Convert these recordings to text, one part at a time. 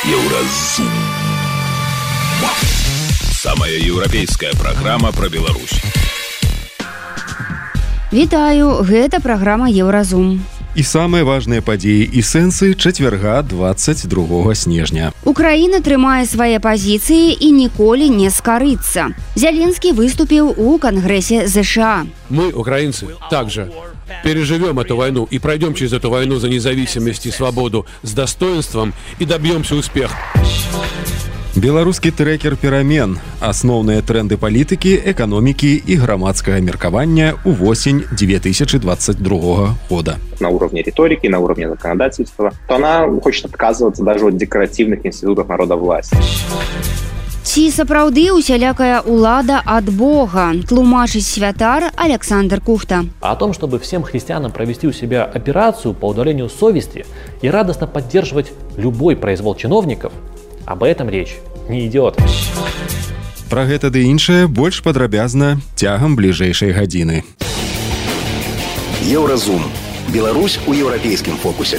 Еўразум. Самая еўрапейская праграма пра Беларусь. Вітаю, гэта праграма Еўразум. І самыя важныя падзеі і сэнсы чацвярга 22 снежня. Украіна трымае свае пазіцыі і ніколі не скарыцца. Зеленскі выступіў у Конгрессе США. Мы, украинцы, также переживем эту войну и пройдем через эту войну за независимость и свободу с достоинством и добьемся успеха. Беларускі трэкер перамен. Асноўныя тренды палітыкі, эканомікі і грамадскага меркавання ў восень 2022 года. На уровне риторики, на уровне законодательства, то она хочет отказываться даже от декоративных институтов народовластия. Ці сапраўды усялякая улада ад Бога, тлумачыць святар Александр Кухта. О том, чтобы всем христианам провести у себя операцию по удалению совести и радостно поддерживать любой произвол чиновников, об этом речь не идет. Пра гэта ды іншае больш падрабязна цягам бліжэйшай гадзіны. Еўразум. Беларусь у еўрапейскім фокусе.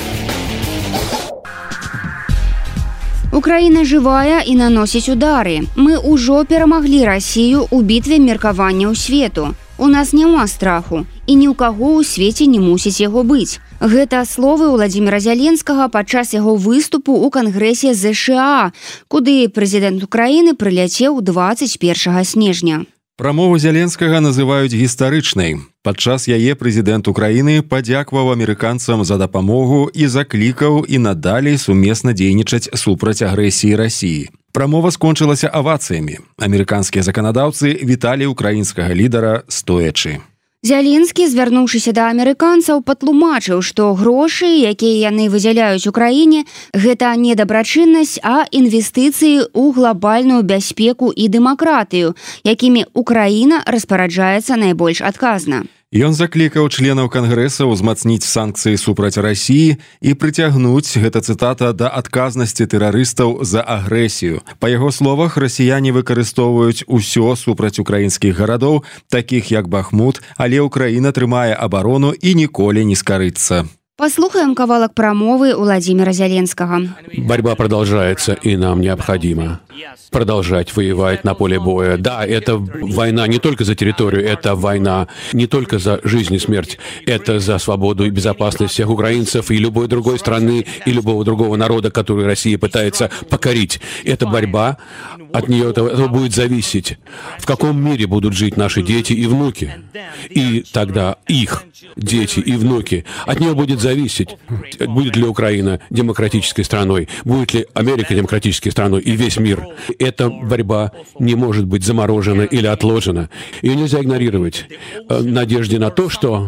Украіна жывая і наносіць удары. Мы ўжо перамаглі Расію ў бітве меркаванняў свету. У нас няма страху, і ні ў каго ў свеце не мусіць яго быць. Гэта словы Владзіміра Зяленскага падчас яго выступу ў Кангрэсе США, куды прэзідэнт Украіны прыляцеў 21 снежня. Прамову Зяленскага называюць гістарычнай. Падчас яе прэзідэнт Украіны падзякваў амерыканцам за дапамогу і заклікаў і надалей сумесна дзейнічаць супраць агрэсіі Расіі. Прамова скончылася авацыямі. Амерыканскія заканадаўцы віталі украінскага лідара стоячы. Зяленскі, звярнуўшыся да амерыканцаў, патлумачыў, што грошы, якія яны выдзяляюць Украіне, гэта не дабрачыннасць, а інвестыцыі ў глобальную бяспеку і дэмакратыю, якімі Украіна распараджаецца найбольш адказна. Ён заклікаў членаў Кангрэса ўзмацніць санкцыі супраць Расіі і прыцягнуць, гэта цытата, да адказнасці тэрарыстаў за агрэсію. Па яго словах, расіяне выкарыстоўваюць усё супраць украінскіх гарадоў, такіх як Бахмут, але Украіна трымае абарону і ніколі не скарыцца. Послухаем кавалак прамовы Владзіміра Зяленскага. Борьба продолжается, и нам необходимо продолжать воевать на поле боя. Да, это война не только за территорию, это война не только за жизнь и смерть, это за свободу и безопасность всех украинцев и любой другой страны, и любого другого народа, который Россия пытается покорить. Это борьба, от нее это будет зависеть, в каком мире будут жить наши дети и внуки. И тогда их дети и внуки, от нее будет зависеть, будет ли Украина демократической страной, будет ли Америка демократической страной и весь мир. Эта борьба не может быть заморожена или отложена. Ее нельзя игнорировать в надежде на то, что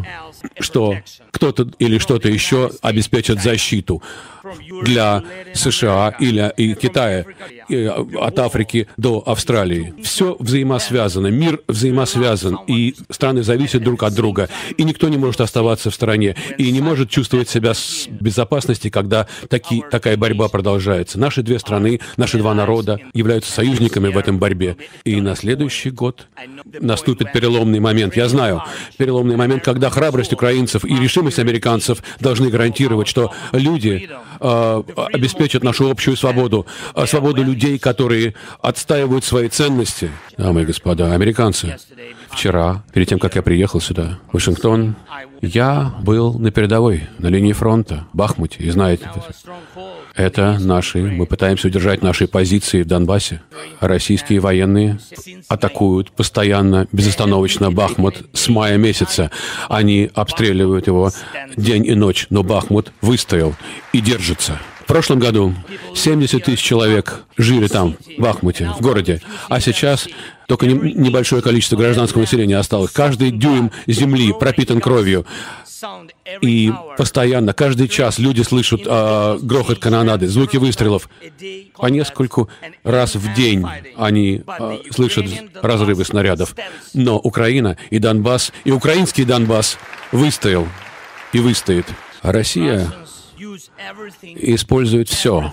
кто-то или что-то еще обеспечит защиту для США или Китая, от Африки до Австралии. Все взаимосвязано, мир взаимосвязан, и страны зависят друг от друга, и никто не может оставаться в стороне, и не может чувствовать себя в безопасности, когда такая борьба продолжается. Наши две страны, наши два народа являются союзниками в этом борьбе. И на следующий год наступит переломный момент. Я знаю, переломный момент, когда храбрость украинцев и решимость американцев должны гарантировать, что люди обеспечат нашу общую свободу, свободу людей, которые отстаивают свои ценности. Дамы и господа, американцы, вчера, перед тем, как я приехал сюда, в Вашингтон, я был на передовой, на линии фронта, в Бахмуте, и знаете, это мы пытаемся удержать наши позиции в Донбассе. Российские военные атакуют постоянно, безостановочно Бахмут с мая месяца. Они обстреливают его день и ночь, но Бахмут выстоял и держится. В прошлом году 70 тысяч человек жили там, в Бахмуте, в городе, а сейчас только небольшое количество гражданского населения осталось. Каждый дюйм земли пропитан кровью. И постоянно, каждый час люди слышат грохот канонады, звуки выстрелов. По нескольку раз в день они слышат разрывы снарядов. Но Украина и Донбасс, и украинский Донбасс выстоял и выстоит. А Россия использует все,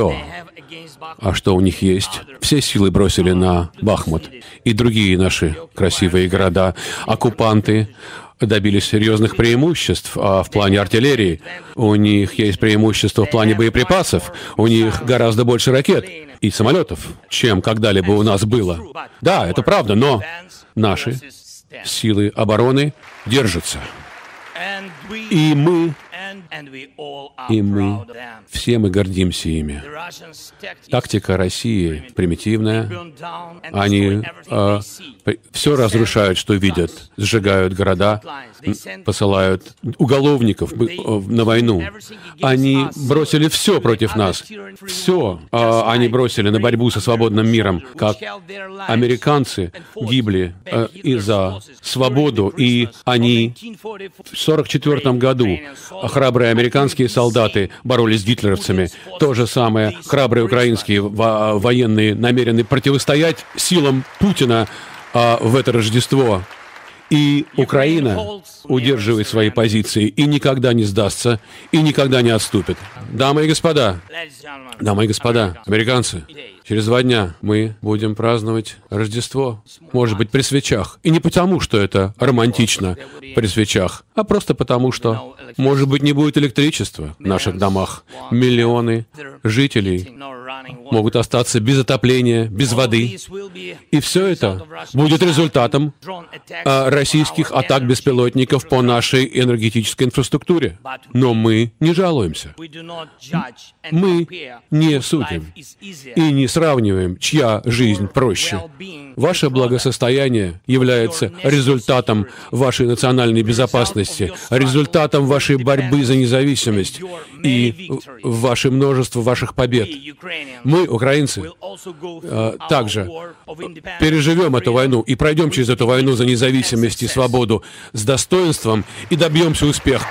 что у них есть. Все силы бросили на Бахмут и другие наши красивые города. Оккупанты добились серьезных преимуществ в плане артиллерии. У них есть преимущество в плане боеприпасов. У них гораздо больше ракет и самолетов, чем когда-либо у нас было. Да, это правда, но наши силы обороны держатся. И мы все мы гордимся ими. Тактика России примитивная. Они все разрушают, что видят. Сжигают города, посылают уголовников на войну. Они бросили все против нас. Все они бросили на борьбу со свободным миром. Как американцы гибли за свободу, и они в 1944 году храбрые американские солдаты боролись с гитлеровцами. То же самое храбрые украинские военные намерены противостоять силам Путина в это Рождество. И Украина удерживает свои позиции и никогда не сдастся, и никогда не отступит. Дамы и господа, американцы, через 2 дня мы будем праздновать Рождество. Может быть, при свечах. И не потому, что это романтично при свечах, а просто потому, что, может быть, не будет электричества в наших домах. Миллионы жителей могут остаться без отопления, без воды. И все это будет результатом российских атак беспилотников по нашей энергетической инфраструктуре. Но мы не жалуемся. Мы не судим и не сравниваем, чья жизнь проще. Ваше благосостояние является результатом вашей национальной безопасности, результатом вашей борьбы за независимость и ваше множество ваших побед. Мы, украинцы, также переживем эту войну и пройдем через эту войну за независимость и свободу с достоинством и добьемся успеха.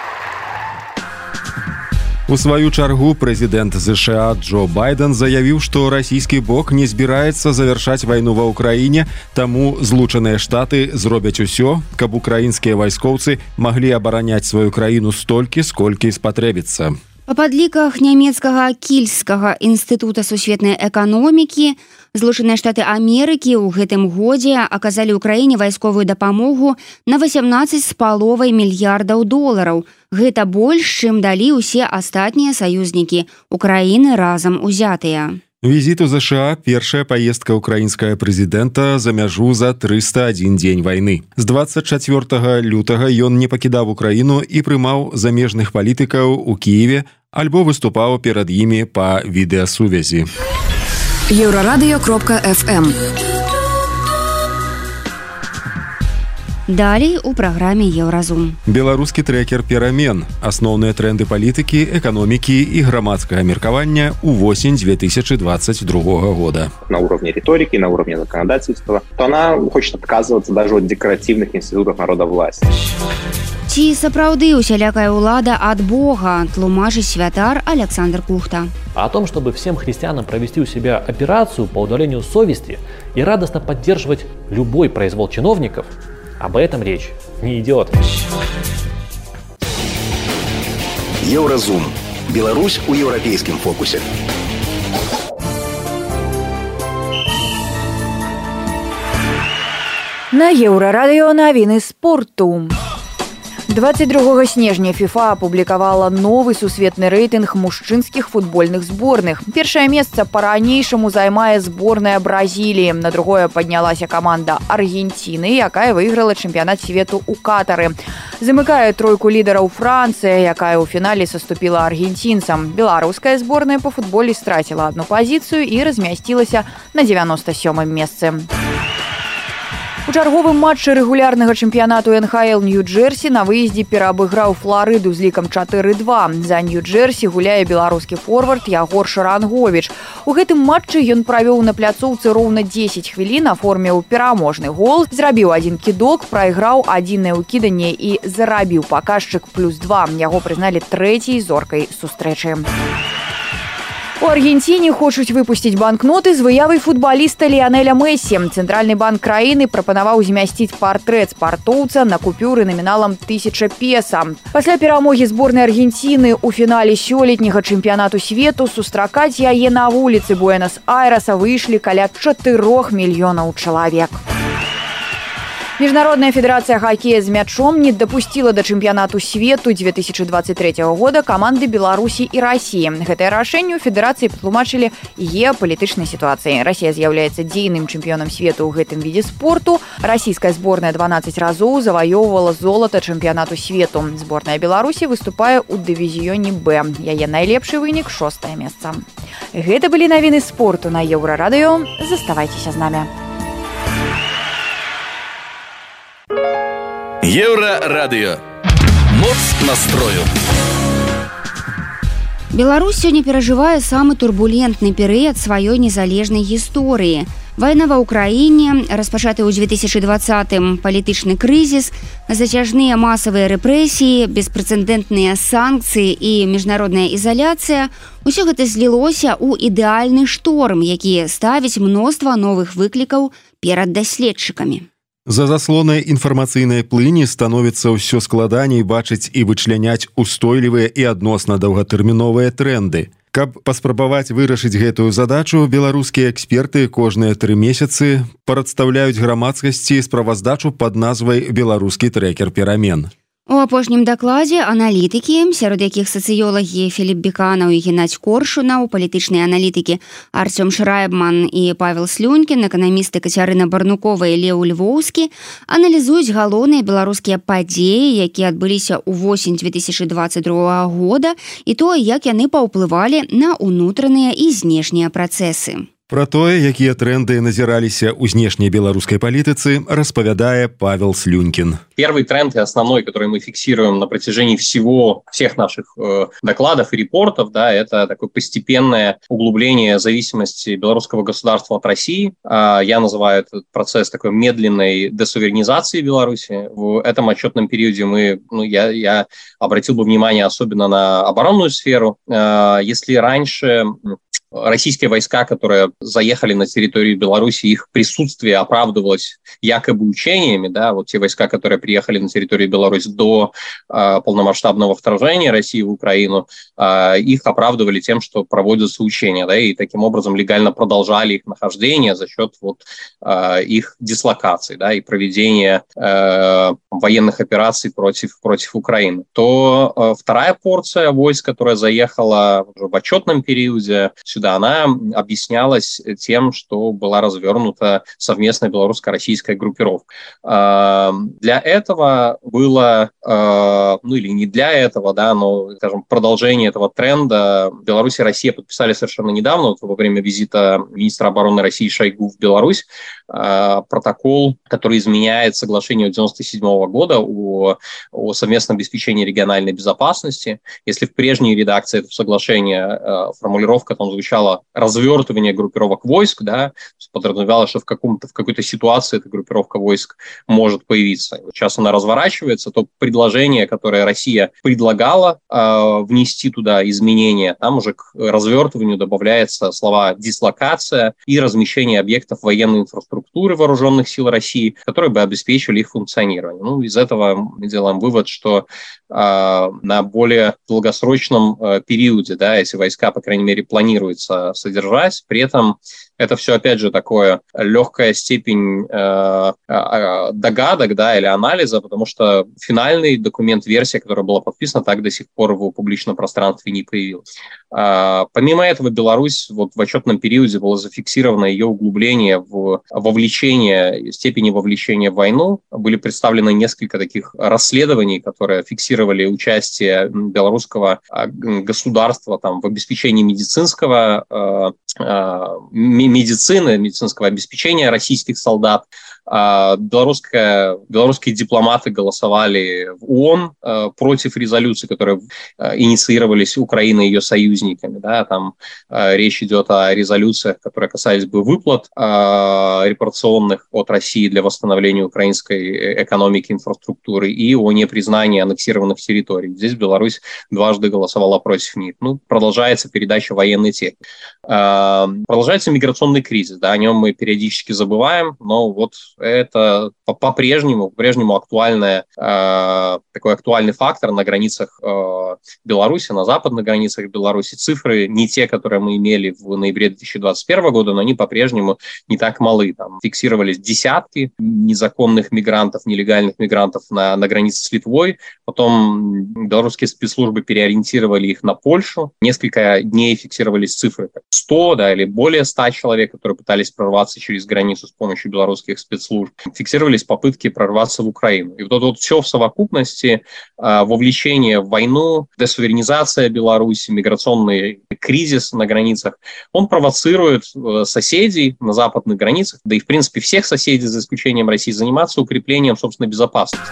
У сваю чаргу прэзідэнт ЗША Джо Байден заявіў, што расійскі бок не збіраецца завяршаць вайну ва ўкраіне, таму Злучаныя Штаты зробяць усё, каб украінскія вайскоўцы маглі абараняць сваю краіну столькі, сколькі спатрэбіцца. Па падліках нямецкага Кільскага інстытута сусветнай эканомікі, Злучаныя Штаты Амерыкі ў гэтым годзе аказалі ўкраіне вайсковую дапамогу на 18,5 мільярдаў долараў. Гэта больш, чым далі ўсе астатнія саюзнікі Украіны разам узятыя. Візіт у ЗША – першая паездка украінскага прэзідэнта за мяжу за 301 дзень вайны. З 24 лютага ён не пакідаў Украіну і прымаў замежных палітыкаў у Кіеве альбо выступаў перад імі па відэасувязі. Еврорадио.FM. Далей у праграме Еўразум. Беларускі трэкер перамен. Асноўныя тренды палітыкі, эканомікі і грамадскага меркавання ўвосень 2022 года. На уровне риторики, на уровне законодательства, то она хочет отказываться даже от декоративных институтов народовластия. Ці сапраўды усялякая ўлада ад Бога, тлумачыць святар Александр Кухта. А о том, чтобы всем христианам провести у себя операцию по удалению совести и радостно поддерживать любой произвол чиновников, об этом речь не идет. Еўразум. Беларусь у еўрапейскім фокусе. На Еўрарадыё навіны спорту. 22 снежня ФІФА апублікавала новы сусветны рэйтынг мужчынскіх футбольных зборных. Першае месца па-ранейшаму займае зборная Бразіліі. На другое паднялася каманда Аргенціны, якая выйграла чэмпіянат свету ў Катары. Замыкае тройку лідараў Францыя, якая ў фінале саступіла аргенцінцам. Беларуская зборная па футболе страціла адну пазіцыю і размясцілася на 97-м месцы. У чарговым матчы рэгулярнага чэмпіянату НХЛ Нью-Джерсі на выездзе пераабыграў Фларыду з лікам 4-2. За Нью-Джерсі гуляе беларускі форвард Ягор Шаранговіч. У гэтым матчы ён правёў на пляцоўцы роўна 10 хвілін, аформіў пераможны гол, зрабіў адзін кідок, прайграў адзінае ўкіданне і зарабіў паказчык +2. Яго прызналі трэцяй зоркай сустрэчы. У Аргентине хочуць выпусціць банкноты з выявай футболіста Ліанеля Мессі. Цэнтральны банк краіны прапанаваў змясціць партрэт спартоўца на купюры наміналам 1000 песа. Пасля перамогі зборнай Аргентины у фінале сёлетняга чэмпіянату свету сустракаць яе на вуліцы Буэнос-Айреса выйшлі каля 4 мільёнаў чалавек. Международная федерация хоккея с мячом не допустила до чемпионату свету 2023 года команды Беларуси и России. Гэтае рашэнне ў федэрацыі патлумачылі геапалітычнай сітуацыяй. Россия з'яўляецца дзейным чэмпіёнам свету ў гэтым відзе спорту. Российская сборная 12 разоў заваёўвала золата чэмпіянату свету. Сборная Беларусі выступае ў дывізіёне Б. Яе найлепшы вынік 6-е месца. Гэта былі навіны спорту на Еўрарадыё. Заставайцеся з намі. Еўрарадыё. Моц настрою. Беларусь сёння перажывае самы турбулентны перыяд сваёй незалежнай гісторыі. Вайна ва ўкраіне, распачаты ў 2020-м палітычны крызіс, зацяжныя масавыя рэпрэсіі, беспрэцэдэнтныя санкцыі і міжнародная ізаляцыя – усё гэта злілося ў ідэальны шторм, які ставіць мноства новых выклікаў перад даследчыкамі. За заслонай інфармацыйнай плыні становіцца ўсё складаней бачыць і вычляняць устойлівыя і адносна доўгатэрміновыя трэнды. Каб паспрабаваць вырашыць гэтую задачу, беларускія эксперты кожныя 3 месяцы прадстаўляюць грамадскасці справаздачу пад назвай «Беларускі трэкер перамен». У апошнім дакладзе аналітыкі, сярод якіх сацыёлагі Філіп Беканаў і Геннадзь Коршунаў, палітычныя аналітыкі Арцём Шрайбман і Павел Слюнькін, эканамісты Кацярына Барнукова і Леў Львоўскі аналізуюць галоўныя беларускія падзеі, якія адбыліся ўвосень 2022 года, і тое, як яны паўплывалі на ўнутраныя і знешнія працэсы. Пра тое, якія тренды назіраліся ў знешняй беларускай палітыцы, распавядае Павел Слюнькін. Первый тренд и основной, который мы фиксируем на протяжении всех наших докладов и репортов, да, это такое постепенное углубление зависимости белорусского государства от России. Я называю этот процесс такой медленной десуверенизации Беларуси. В этом отчетном периоде я обратил бы внимание особенно на оборонную сферу. Если раньше российские войска, которые заехали на территорию Беларуси, их присутствие оправдывалось якобы учениями, да, вот те войска, которые приехали на территорию Беларуси до полномасштабного вторжения России в Украину, их оправдывали тем, что проводятся учения, да, и таким образом легально продолжали их нахождение за счет их дислокаций, да, и проведения военных операций против Украины. То вторая порция войск, которая заехала уже в отчетном периоде сюда, она объяснялась тем, что была развернута совместная белорусско-российская группировка. Для этого было, или не для этого, да, но, скажем, продолжение этого тренда Беларусь и Россия подписали совершенно недавно, во время визита министра обороны России Шойгу в Беларусь, протокол, который изменяет соглашение 1997 года о совместном обеспечении региональной безопасности. Если в прежней редакции этого соглашения формулировка там звучала развертывание группировок войск, да, подразумевалось, что в какой-то ситуации эта группировка войск может появиться. Сейчас она разворачивается, то предложение, которое Россия предлагала внести туда изменения, там уже к развертыванию добавляется слова «дислокация» и размещение объектов военной инфраструктуры вооруженных сил России, которые бы обеспечивали их функционирование. Из этого мы делаем вывод, что на более долгосрочном периоде, да, эти войска, по крайней мере, планируется содержать. При этом это все, опять же, такое легкая степень догадок, да, или анализа, потому что финальный документ, версия, которая была подписана, так до сих пор в публичном пространстве не появилась. Помимо этого, Беларусь в отчетном периоде было зафиксировано ее углубление в степени вовлечения в войну. Были представлены несколько таких расследований, которые фиксировали участие белорусского государства там, в обеспечении медицинского обеспечения российских солдат. Белорусские дипломаты голосовали в ООН против резолюций, которые инициировались Украиной и ее союзниками. Да, там речь идет о резолюциях, которые касались бы выплат репарационных от России для восстановления украинской экономики, инфраструктуры и о непризнании аннексированных территорий. Здесь Беларусь дважды голосовала против них. Продолжается передача военной техники. Продолжается миграционный кризис. Да, о нем мы периодически забываем, но вот это по-прежнему такой актуальный фактор на границах Беларуси, на западных границах Беларуси. Цифры не те, которые мы имели в ноябре 2021 года, но они по-прежнему не так малы. Там фиксировались десятки незаконных мигрантов, нелегальных мигрантов на границе с Литвой. Потом белорусские спецслужбы переориентировали их на Польшу. Несколько дней фиксировались цифры 100, или более 100 человек, которые пытались прорваться через границу с помощью белорусских спецслужб. Фиксировались попытки прорваться в Украину. И вот все в совокупности, вовлечение в войну, десуверенизация Беларуси, миграционный кризис на границах, он провоцирует соседей на западных границах, да и в принципе всех соседей, за исключением России, заниматься укреплением собственной безопасности.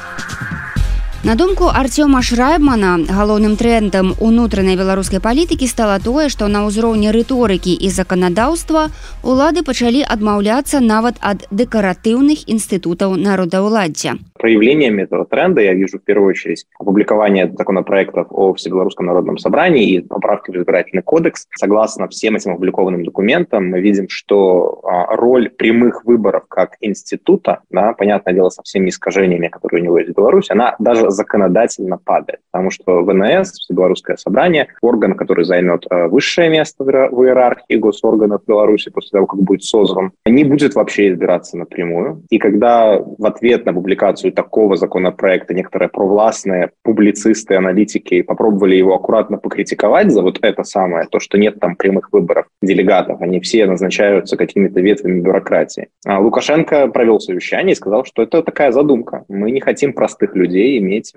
На думку Артёма Шрайбмана, галоўным трендам унутранай беларускай палітыкі стала тое, што на ўзроўні рыторыкі і заканадаўства улады пачалі адмаўляцца нават ад дэкаратыўных інстытутаў народаўладдзя. Проявлениями этого тренда я вижу в первую очередь опубликование законопроектов о Всебелорусском народном собрании и поправки в избирательный кодекс. Согласно всем этим опубликованным документам, мы видим, что роль прямых выборов как института, понятное дело, со всеми искажениями, которые у него есть в Беларуси, она даже законодательно падает. Потому что ВНС, Всебелорусское собрание, орган, который займет высшее место в иерархии госорганов Беларуси после того, как будет создан, не будет вообще избираться напрямую. И когда в ответ на публикацию такого законопроекта некоторые провластные публицисты, аналитики попробовали его аккуратно покритиковать за вот это самое, то, что нет там прямых выборов делегатов, они все назначаются какими-то ветвями бюрократии. Лукашенко провел совещание и сказал, что это такая задумка. Мы не хотим простых людей иметь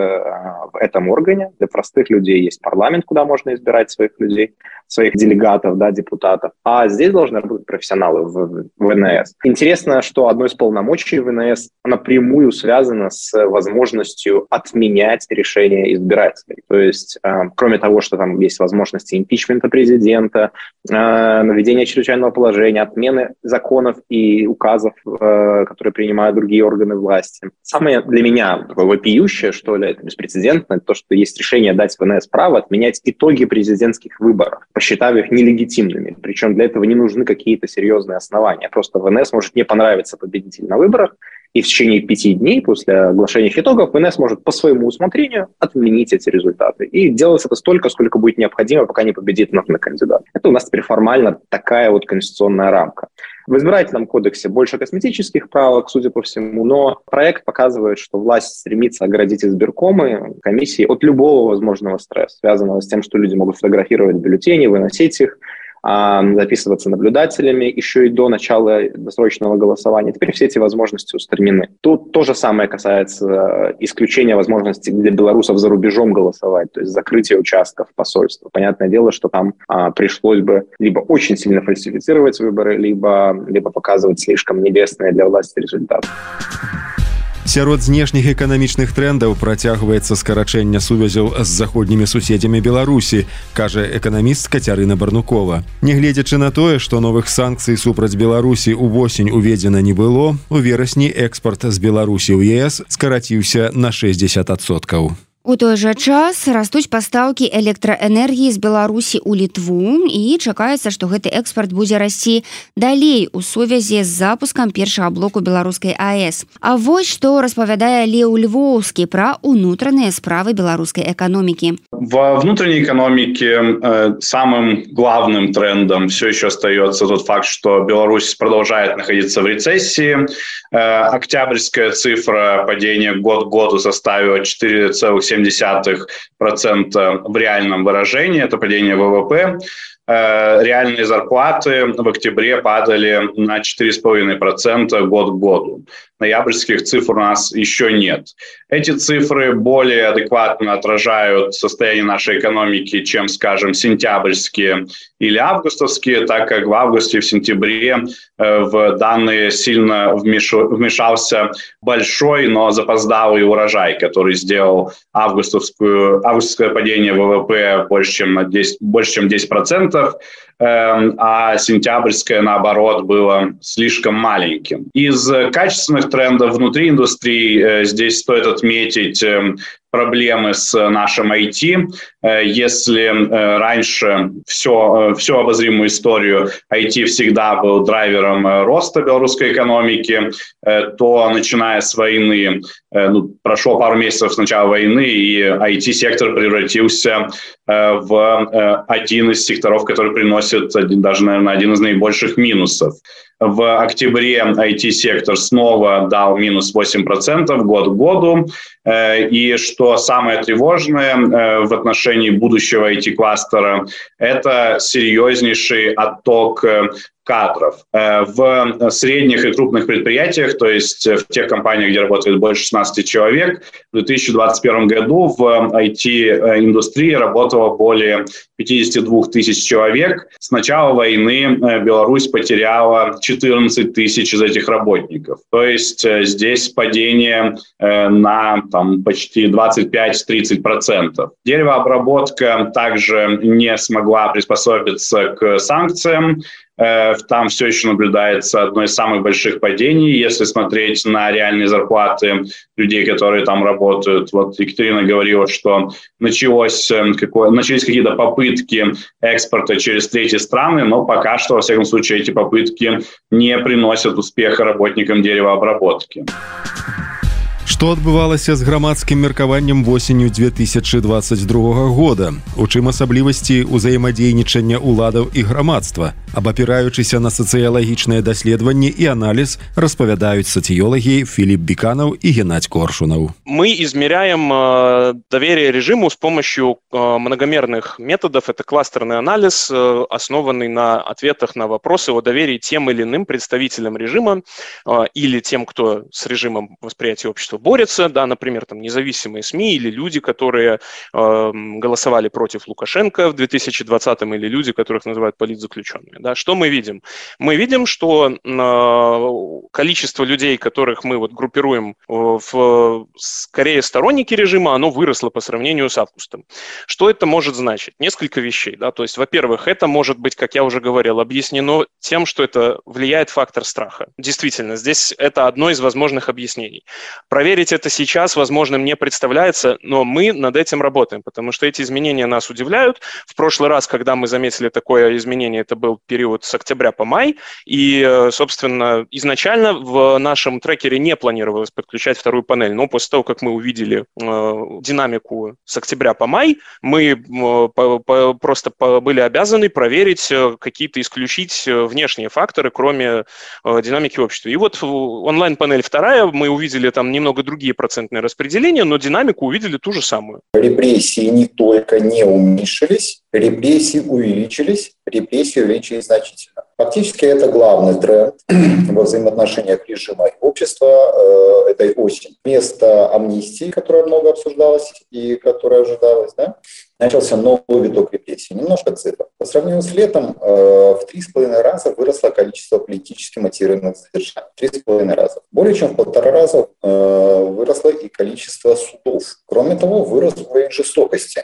в этом органе. Для простых людей есть парламент, куда можно избирать своих людей, своих делегатов, депутатов. А здесь должны работать профессионалы в ВНС. Интересно, что одно из полномочий ВНС напрямую связано с возможностью отменять решения избирателей. То есть, кроме того, что там есть возможности импичмента президента, наведения чрезвычайного положения, отмены законов и указов, которые принимают другие органы власти. Самое для меня такое вопиющее, что ли, это беспрецедентно, то, что есть решение дать ВНС право отменять итоги президентских выборов, посчитав их нелегитимными. Причем для этого не нужны какие-то серьезные основания. Просто ВНС может не понравиться победитель на выборах, и в течение 5 дней после оглашения их итогов ВНС может по своему усмотрению отменить эти результаты. И делать это столько, сколько будет необходимо, пока не победит нужный кандидат. Это у нас теперь формально такая вот конституционная рамка. В избирательном кодексе больше косметических правок, судя по всему, но проект показывает, что власть стремится оградить избиркомы, комиссии от любого возможного стресса, связанного с тем, что люди могут фотографировать бюллетени, выносить их, записываться наблюдателями еще и до начала досрочного голосования. Теперь все эти возможности устранены. Тут то же самое касается исключения возможности для белорусов за рубежом голосовать, то есть закрытия участков посольства. Понятное дело, что там пришлось бы либо очень сильно фальсифицировать выборы, либо показывать слишком небесные для власти результаты. Сярод знешніх эканамічных трендаў працягваецца скарачэнне сувязяў з заходнімі суседзямі Беларусі, кажа эканаміст Кацярына Барнукова. Нягледзячы на тое, што новых санкцый супраць Беларусі ўвосень уведзена не было, у верасні экспарт з Беларусі ў ЕС скараціўся на 60%. У той жа час растуць пастаўкі электраэнергіі з Беларусі ў Літву і чакаецца, што гэты экспарт будзе расці далей у сувязі з запускам першага блоку беларускай АЭС. А вось што распавядае Леў Львоўскі пра унутраныя справы беларускай эканомікі. Во внутренней экономике самым главным трендом все еще остается тот факт, что Беларусь продолжает находиться в рецессии. Октябрьская цифра падения год к году составила 4,7% в реальном выражении, это падение ВВП. Реальные зарплаты в октябре падали на 4,5% год к году. Ноябрьских цифр у нас еще нет. Эти цифры более адекватно отражают состояние нашей экономики, чем, скажем, сентябрьские или августовские, так как в августе и в сентябре в данные сильно вмешался большой, но запоздалый урожай, который сделал августовское падение ВВП больше, чем 10%, а сентябрьское, наоборот, было слишком маленьким. Из качественных трендов внутри индустрии здесь стоит отметить проблемы с нашим IT. Если раньше всю обозримую историю IT всегда был драйвером роста белорусской экономики, то, начиная с войны, прошло пару месяцев с начала войны, и IT-сектор превратился в один из секторов, который приносит даже, наверное, один из наибольших минусов. В октябре IT-сектор снова дал минус 8% год к году. И что самое тревожное в отношении будущего IT-кластера, это серьезнейший отток кадров. В средних и крупных предприятиях, то есть в тех компаниях, где работает больше 16 человек, в 2021 году в IT-индустрии работало более 52 тысяч человек. С начала войны Беларусь потеряла 14 тысяч из этих работников. То есть здесь падение на почти 25-30%. Деревообработка также не смогла приспособиться к санкциям. Там все еще наблюдается одно из самых больших падений. Если смотреть на реальные зарплаты людей, которые там работают, вот Екатерина говорила, что начались какие-то попытки экспорта через третьи страны, но пока что, во всяком случае, эти попытки не приносят успеха работникам деревообработки. Што адбывалася з грамадскім меркаваннем восенню 2022 года? У чым асаблівасці ўзаемадзейнічання ўладаў і грамадства? Абапіраючыся на сацыялагічныя даследаванні і аналіз, распавядаюць сацыёлагі Филипп Биканов и Геннадий Коршунов. Мы измеряем доверие режиму с помощью многомерных методов. Это кластерный анализ, основанный на ответах на вопросы о доверии тем или иным представителям режима или тем, кто с режимом восприятия общества борется, да, например, там независимые СМИ или люди, которые голосовали против Лукашенко в 2020-м, или люди, которых называют политзаключенными. Да. Что мы видим? Мы видим, что количество людей, которых мы вот группируем в скорее сторонники режима, оно выросло по сравнению с августом. Что это может значить? Несколько вещей. Да. То есть, во-первых, это может быть, как я уже говорил, объяснено тем, что это влияет фактор страха. Действительно, здесь это одно из возможных объяснений. Проверить это сейчас возможным не представляется, но мы над этим работаем, потому что эти изменения нас удивляют. В прошлый раз, когда мы заметили такое изменение, это был период с октября по май, и, собственно, изначально в нашем трекере не планировалось подключать вторую панель, но после того, как мы увидели динамику с октября по май, мы просто были обязаны проверить какие-то, исключить внешние факторы, кроме динамики общества. И вот онлайн-панель вторая, мы увидели там немного другие процентные распределения, но динамику увидели ту же самую. Репрессии не только не уменьшились, репрессии увеличились значительно. Фактически это главный тренд во взаимоотношениях режима и общества этой осени. Вместо амнистии, которая много обсуждалась и которая ожидалась, да, начался новый виток репрессий. Немножко цифр. По сравнению с летом в 3,5 раза выросло количество политически мотивированных задержаний. 3,5 раза. Более чем в 1,5 раза выросло и количество судов. Кроме того, вырос уровень жестокости.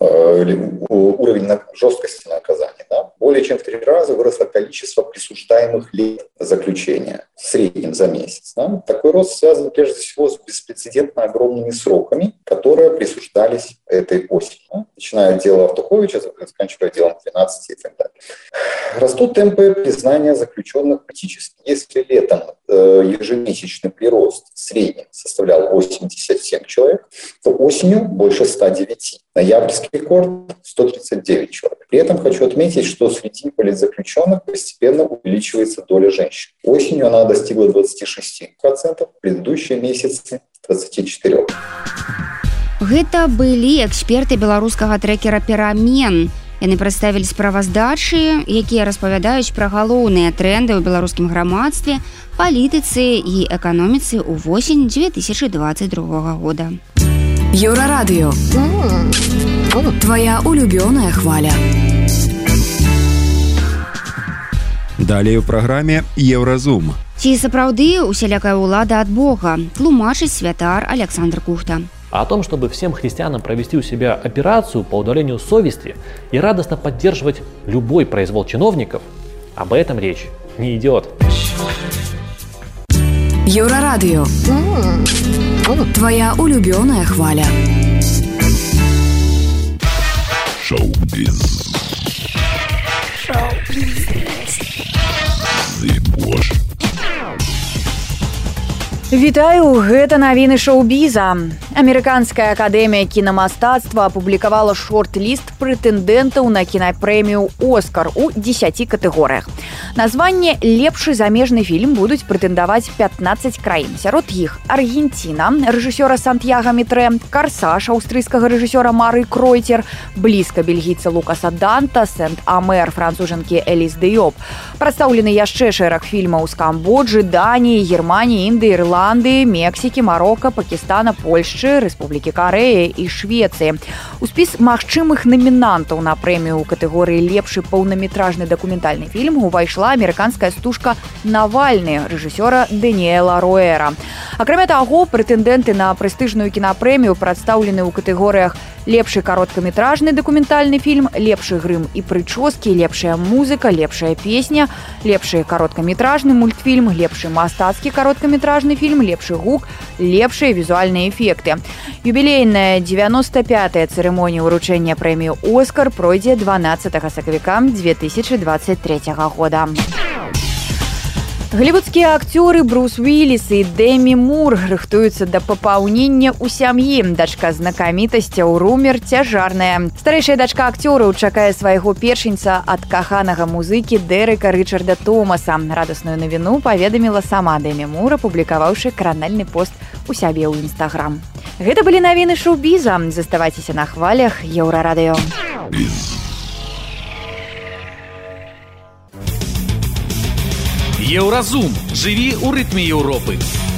Уровень жесткости наказания. Да? Более чем в 3 раза выросло количество присуждаемых лет заключения в среднем за месяц. Да? Такой рост связан прежде всего с беспрецедентно огромными сроками, которые присуждались этой осенью. Да? Начиная от дела Автуховича, заканчивая делом 12 и так далее. Растут темпы признания заключенных политически. Если летом ежемесячный прирост в среднем составлял 87 человек, то осенью больше 109. Ноябрьский рекорд – 139 человек. При этом хочу отметить, что среди политзаключенных постепенно увеличивается доля женщин. Осенью она достигла 26%, в предыдущие месяцы – 24%. Гэта былі эксперты беларускага трекера «Перамен». Яны прадставілі справаздачы, якія распавядаюць пра галоўныя тренды ў беларускім грамадстве, палітыцы і эканоміцы ў восень 2022 года. Еўрарадыё. Твоя улюбёная хваля. Далей у праграме «Еўразум». Ці сапраўды усялякая ўлада ад Бога, тлумачыць святар Александр Кухта. А о том, чтобы всем христианам провести у себя операцию по удалению совести и радостно поддерживать любой произвол чиновников, об этом речь не идет. Еўрарадыё. Твоя улюбёная хваля. Шоу-біз. Вітаю, гэта навіны шоу-біза. Амерыканская акадэмія кінамастацтва апублікавала шорт-ліст прэтэндэнтаў на кінапрэмію «Оскар» у 10 катэгорыях. Названне «Лепшы замежны фільм» будуць прэтэндаваць 15 краін. Сярод іх Аргенціна, рэжысёра Сантьяга Мітрэ, «Карсаж» аўстрыйскага рэжысёра Мары Кройтер, «Блізка» бельгійца Лукаса Данта, «Сент-Амер» францужанкі Эліс Дыёп. Прадстаўлены яшчэ шэраг фільмаў з Камбоджы, Даніі, Германіі, Індыі, Ірландыі, Мексікі, Марока, Пакістана, Польшчы, Рэспублікі Карэя і Швецыі. У спіс магчымых намінантаў на прэмію ў катэгорыі «Лепшы паўнаметражны дакументальны фільм» увайшла амерыканская стужка «Навальны» рэжысёра Дэніэла Роэра. Акрамя таго, прэтэндэнты на прэстыжную кінапрэмію прадстаўлены ў катэгорыях «Лепшы кароткаметражны дакументальны фільм», «Лепшы грым і прычоскі», «Лепшая музыка», «Лепшая песня», «Лепшы кароткаметражны мультфільм», «Лепшы мастацкі кароткаметражны фільм», «Лепшы гук», «Лепшыя візуальныя эфекты». Юбілейная 95-я цырымонія ўручэння прэміі «Оскар» пройдзе 12 сакавіка 2023 года. Голливудскія акцёры Брус Уиллис і Дэмі Мур рыхтуюцца да папаўнення ў сям'і. Дачка знакамітасцяў Румер цяжарная. Старэйшая дачка акцёраў чакае свайго першынца ад каханага музыкі Дэрэка Рычарда Томаса. Радасную навіну паведаміла сама Дэмі Мур, апублікаваўшы кранальны пост у сябе ў Інстаграм. Гэта былі навіны шоу-біза. Заставайцеся на хвалях Еўрарадыё. Еўразум. Жыві ў рытме Еўропы.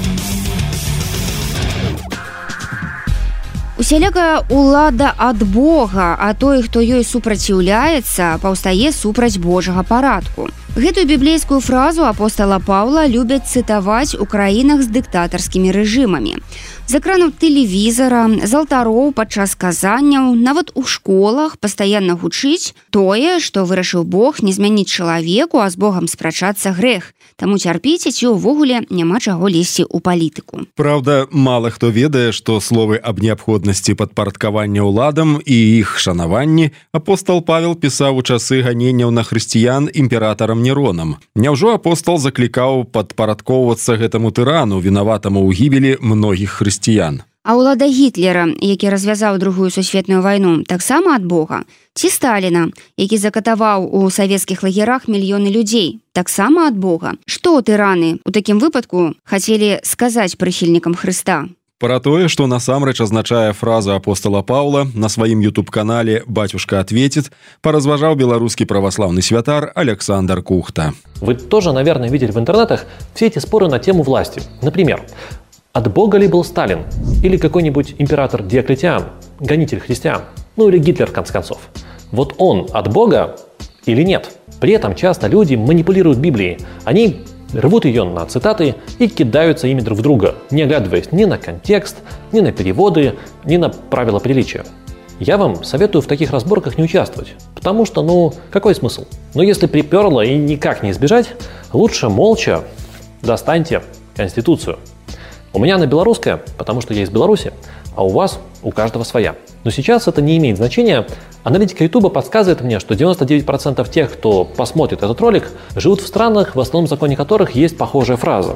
Усялякая ўлада ад Бога, а той, хто ёй супраціўляецца, паўстае супраць Божага парадку. Гэтую біблейскую фразу апостола Паўла любяць цытаваць у краінах з дыктатарскімі рэжымамі. З экранаў тэлевізара, з алтароў падчас казанняў, нават у школах пастаянна гучыць тое, што вырашыў Бог не змяніць чалавеку, а з Богам спрачацца грэх. Таму цярпіце, ці ўвогуле няма чаго лезці ў палітыку. Праўда, мала хто ведае, што словы аб неабходнасці падпарадкавання ўладам і іх шанаванні апостол Павел пісаў у часы ганенняў на хрысціян імператарам Неронам. Няўжо апостол заклікаў падпарадкоўвацца гэтаму тырану, вінаватаму ў гібелі многіх хрысціян? А ўлада Гітлера, які развязаў Другую сусветную вайну, таксама ад Бога? Ці Сталіна, які закатаваў у савецкіх лагерах мільёны людзей, таксама ад Бога? Што тыраны ў такім выпадку хацелі сказаць прыхільнікам Хрыста? Пра тое, што насамрэч азначае фраза апостола Паўла, на сваім YouTube-канале «Батюшка ответит», поразважаў беларускі праваслаўны святар Александр Кухта. Вы тоже, наверное, видели в интернетах все эти споры на тему власти. Например, от Бога ли был Сталин? Или какой-нибудь император Диоклетиан, гонитель христиан? Ну или Гитлер, в конце концов. Вот он от Бога или нет? При этом часто люди манипулируют Библией. Они рвут ее на цитаты и кидаются ими друг в друга, не оглядываясь ни на контекст, ни на переводы, ни на правила приличия. Я вам советую в таких разборках не участвовать, потому что, какой смысл? Если приперло и никак не избежать, лучше молча достаньте Конституцию. У меня она белорусская, потому что я из Беларуси, а у вас, у каждого своя. Но сейчас это не имеет значения. Аналитика Ютуба подсказывает мне, что 99% тех, кто посмотрит этот ролик, живут в странах, в основном законе которых есть похожая фраза.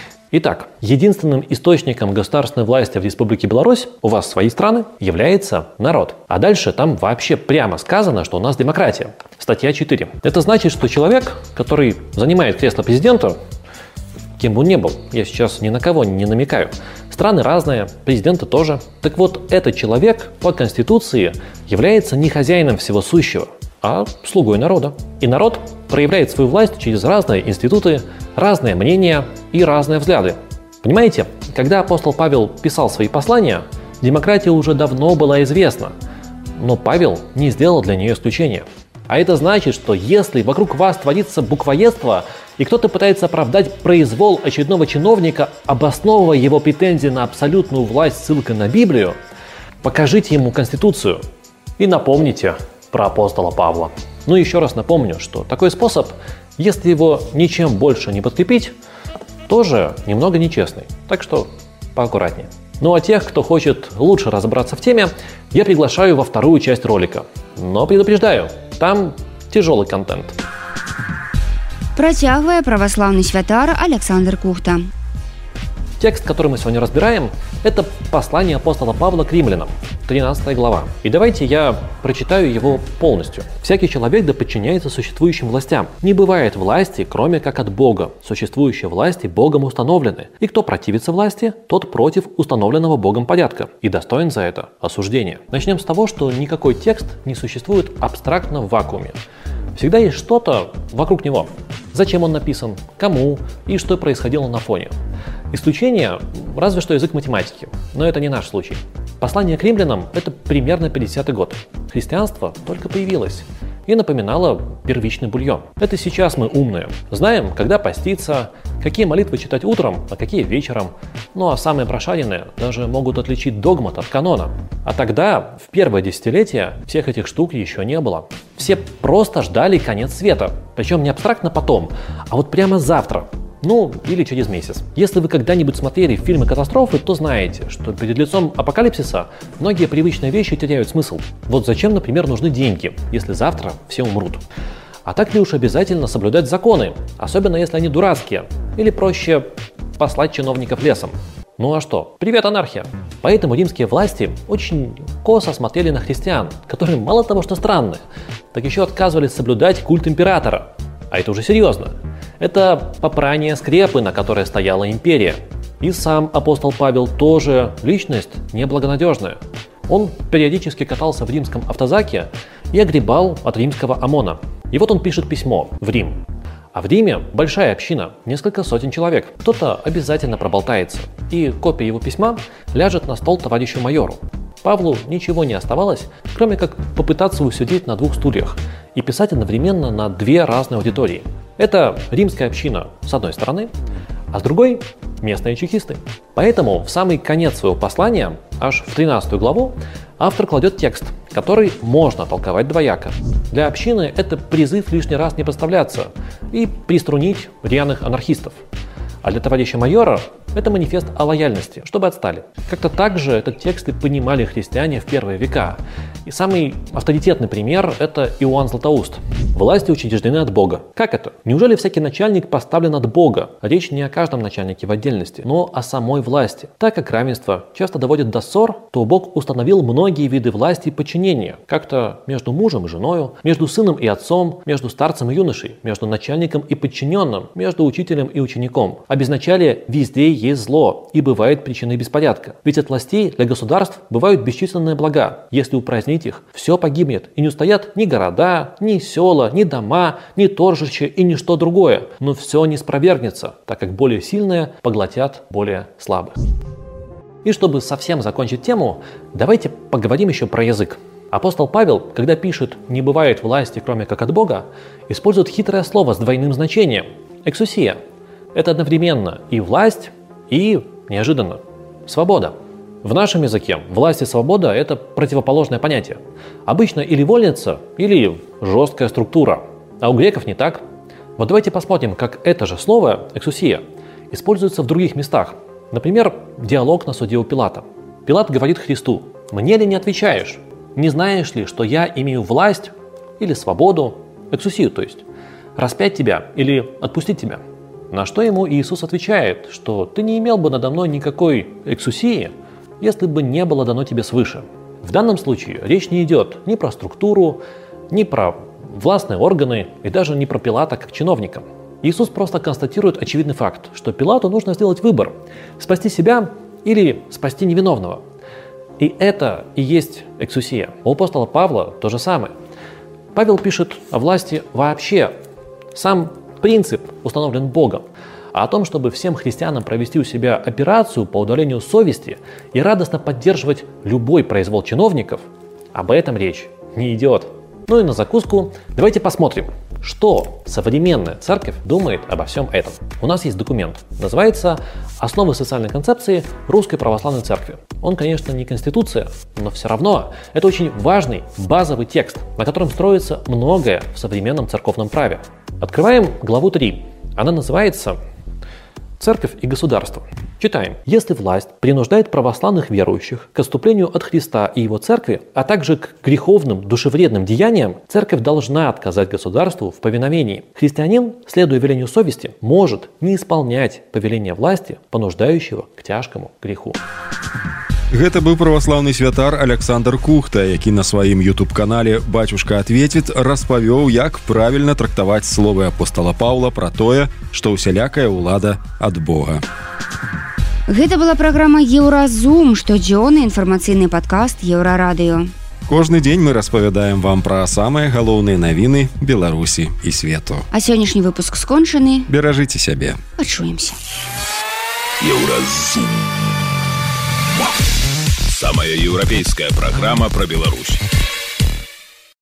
Итак, единственным источником государственной власти в Республике Беларусь, у вас свои страны, является народ. А дальше там вообще прямо сказано, что у нас демократия. Статья 4. Это значит, что человек, который занимает кресло президента, кем бы он ни был, я сейчас ни на кого не намекаю. Страны разные, президенты тоже. Так вот, этот человек по Конституции является не хозяином всего сущего, а слугой народа. И народ проявляет свою власть через разные институты, разные мнения и разные взгляды. Понимаете, когда апостол Павел писал свои послания, демократия уже давно была известна, но Павел не сделал для нее исключения. А это значит, что если вокруг вас творится буквоедство, и кто-то пытается оправдать произвол очередного чиновника, обосновывая его претензии на абсолютную власть ссылкой на Библию, покажите ему Конституцию и напомните про апостола Павла. Еще раз напомню, что такой способ, если его ничем больше не подкрепить, тоже немного нечестный. Так что поаккуратнее. Ну а тех, кто хочет лучше разобраться в теме, я приглашаю во вторую часть ролика. Но предупреждаю, там тяжелый контент. Працягвае православный святар Александр Кухта. Текст, который мы сегодня разбираем, это послание апостола Павла к римлянам, 13 глава. И давайте я прочитаю его полностью. «Всякий человек да подчиняется существующим властям. Не бывает власти, кроме как от Бога. Существующие власти Богом установлены. И кто противится власти, тот против установленного Богом порядка и достоин за это осуждения». Начнем с того, что никакой текст не существует абстрактно в вакууме. Всегда есть что-то вокруг него. Зачем он написан, кому и что происходило на фоне. Исключение – разве что язык математики, но это не наш случай. Послание к римлянам – это примерно 50-й год. Христианство только появилось и напоминало первичный бульон. Это сейчас мы умные, знаем, когда поститься, какие молитвы читать утром, а какие вечером. Ну а самые прошаренные даже могут отличить догмат от канона. А тогда, в первое десятилетие, всех этих штук еще не было. Все просто ждали конец света. Причем не абстрактно потом, а вот прямо завтра. Ну, или через месяц. Если вы когда-нибудь смотрели фильмы катастрофы, то знаете, что перед лицом апокалипсиса многие привычные вещи теряют смысл. Вот зачем, например, нужны деньги, если завтра все умрут? А так ли уж обязательно соблюдать законы, особенно если они дурацкие? Или проще послать чиновников лесом? Ну а что? Привет, анархия! Поэтому римские власти очень косо смотрели на христиан, которые мало того, что странные, так еще отказывались соблюдать культ императора. А это уже серьезно. Это попрание скрепы, на которой стояла империя. И сам апостол Павел тоже личность неблагонадежная. Он периодически катался в римском автозаке и огребал от римского ОМОНа. И вот он пишет письмо в Рим. А в Риме большая община, несколько сотен человек. Кто-то обязательно проболтается, и копия его письма ляжет на стол товарищу майору. Павлу ничего не оставалось, кроме как попытаться усидеть на двух стульях и писать одновременно на две разные аудитории. Это римская община с одной стороны, а с другой – местные чекисты. Поэтому в самый конец своего послания, аж в 13 главу, автор кладет текст, который можно толковать двояко. Для общины это призыв лишний раз не подставляться и приструнить рьяных анархистов. А для товарища майора это манифест о лояльности, чтобы отстали. Как-то так же этот текст и понимали христиане в первые века. И самый авторитетный пример – это Иоанн Златоуст. Власти учреждены от Бога. Как это? Неужели всякий начальник поставлен от Бога? Речь не о каждом начальнике в отдельности, но о самой власти. Так как равенство часто доводит до ссор, то Бог установил многие виды власти и подчинения. Как-то между мужем и женою, между сыном и отцом, между старцем и юношей, между начальником и подчиненным, между учителем и учеником. А без началия везде есть зло и бывает причиной беспорядка. Ведь от властей для государств бывают бесчисленные блага. Если упразднить их, все погибнет, и не устоят ни города, ни села, ни дома, ни торжище и ничто другое. Но все не спровергнется, так как более сильные поглотят более слабых. И чтобы совсем закончить тему, давайте поговорим еще про язык. Апостол Павел, когда пишет «не бывает власти, кроме как от Бога», использует хитрое слово с двойным значением – «эксусия». Это одновременно и власть, и, неожиданно, свобода. В нашем языке власть и свобода – это противоположное понятие. Обычно или вольница, или жесткая структура. А у греков не так. Вот давайте посмотрим, как это же слово «эксусия» используется в других местах. Например, диалог на суде у Пилата. Пилат говорит Христу: «Мне ли не отвечаешь? Не знаешь ли, что я имею власть или свободу, эксусию, то есть, распять тебя или отпустить тебя?» На что ему Иисус отвечает, что ты не имел бы надо мной никакой эксусии, если бы не было дано тебе свыше. В данном случае речь не идет ни про структуру, ни про властные органы и даже не про Пилата как чиновника. Иисус просто констатирует очевидный факт, что Пилату нужно сделать выбор – спасти себя или спасти невиновного. И это и есть эксусия. У апостола Павла то же самое. Павел пишет о власти вообще. Сам принцип установлен Богом. А о том, чтобы всем христианам провести у себя операцию по удалению совести и радостно поддерживать любой произвол чиновников, об этом речь не идет. Ну и на закуску давайте посмотрим, что современная церковь думает обо всем этом. У нас есть документ, называется «Основы социальной концепции Русской Православной Церкви». Он, конечно, не конституция, но все равно это очень важный базовый текст, на котором строится многое в современном церковном праве. Открываем главу 3. Она называется Церковь и государство. Читаем. Если власть принуждает православных верующих к отступлению от Христа и его церкви, а также к греховным, душевредным деяниям, церковь должна отказать государству в повиновении. Христианин, следуя велению совести, может не исполнять повеление власти, понуждающего к тяжкому греху. Гэта быў праваслаўны святар Александр Кухта, які на сваім YouTube-канале «Бацюшка ответит» распавёў, як правільна трактаваць словы апостола Паўла пра тое, што ўсялякая ўлада ад Бога. Гэта была праграма «Еўразум», штодзённы інфармацыйны падкаст Еўрарадыё. Кожны дзень мы распавядаем вам пра самыя галоўныя навіны Беларусі і свету. А сённяшні выпуск скончаны. Беражыце сябе. Пачуемся. Еўразум. Самая европейская программа про Беларусь.